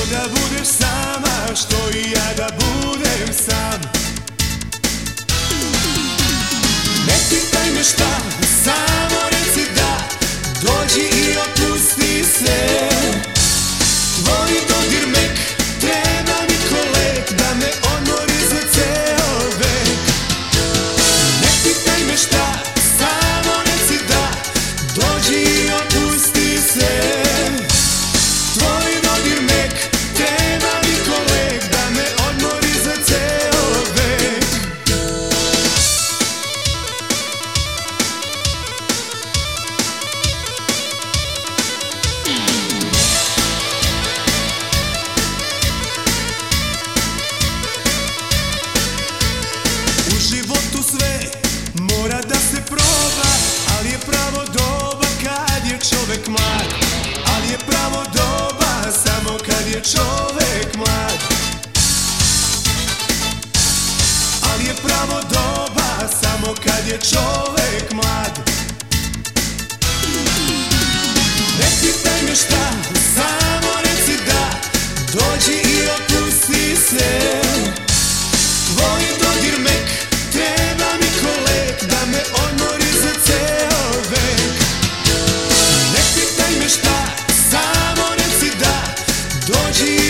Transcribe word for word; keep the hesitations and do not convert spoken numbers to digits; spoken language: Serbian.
da budeš sama, što i ja da budem sam. Ne pitaj me šta, samo reci da, dođi i opusti se. Tvoj dodir mek, treba mi ko lek, da me odmori za ceo vek. Ne pitaj me šta, samo reci da, dođi i opusti se. Tvoj dodir mek, treba mi ko lek, da me odmori za ceo vek. U životu sve mora da se proba, ali je pravo doba kad je čovek mlad. Ali je pravo doba samo kad je čovek mlad. Ali je pravo doba samo kad je čovek mlad. Ne pitaj me šta, samo reci da, dođi i opusti se. Tvoj dodir mek, treba mi ko lek, da me odmori za ceo vek. Ne pitaj me šta, samo reci da, dođi